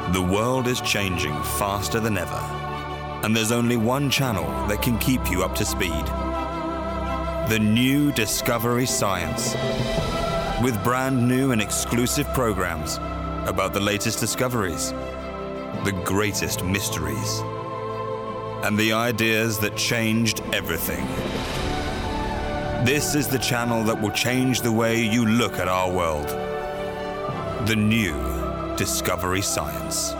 The world is changing faster than ever, and there's only one channel that can keep you up to speed. The new Discovery Science, with brand new and exclusive programs about the latest discoveries, the greatest mysteries, and the ideas that changed everything. This is the channel that will change the way you look at our world. The new Discovery Science.